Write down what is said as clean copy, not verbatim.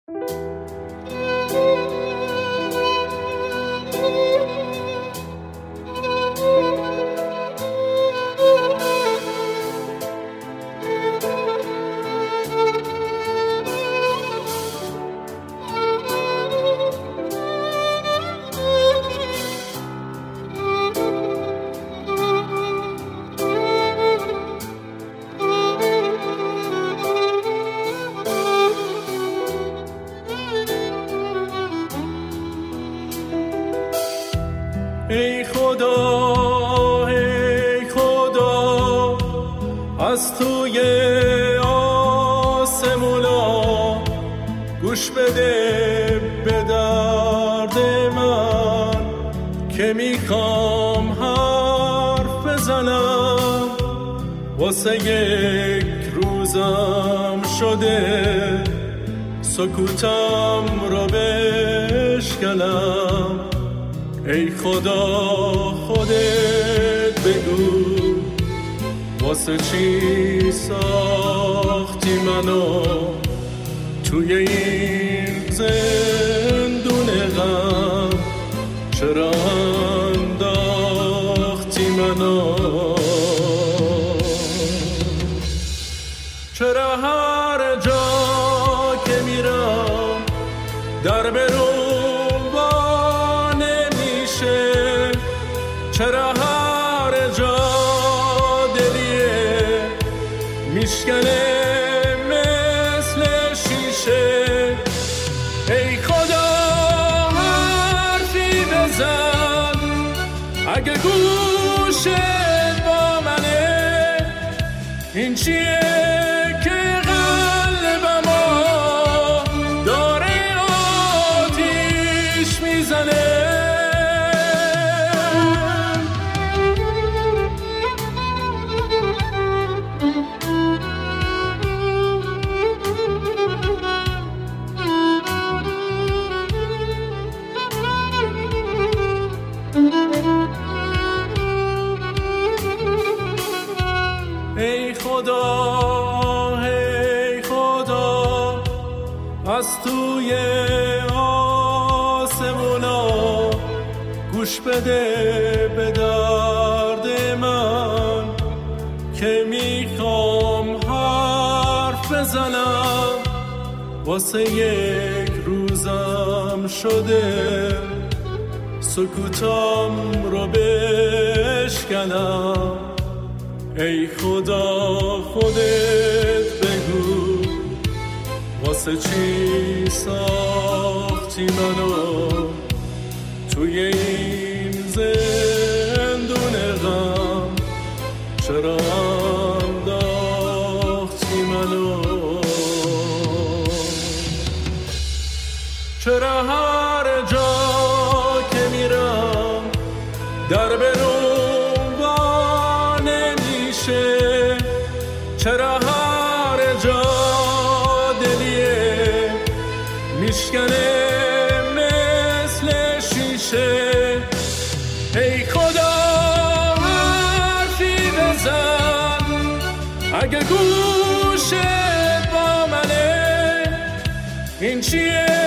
ای خدا از توی آسمونا گوش بده به درد من که میخوام حرف بزنم. واسه یک روزم شده سکوتم رو بشکنم. ای خدا خودت بگو واسه چی ساختی منو توی این زندون غم؟ چرا انداختی منو؟ چرا هر جا که میرم در برون با نمیشه؟ چرا هر جا دلیه میشکنه مثل شیشه؟ ای خدا حرفی بزن اگه گوشت با منه. این چیه که قلبمو داره آتیش میزنه؟ ای خدا از توی آسمونا گوش بده به درد من که میخوام حرف بزنم. واسه یک روزم شده سکوتم رو بشکنم. ای خدا خودت بگو واسه چی ساختی منو توی این زندون غم؟ چرا انداختی منو؟ چرا هر جا که میرم در برون با نمیشه؟ چرا هر جا دلیه میشکنه مثل شیشه؟ ای خدا حرفی بزن اگه گوشت با منه. این چیه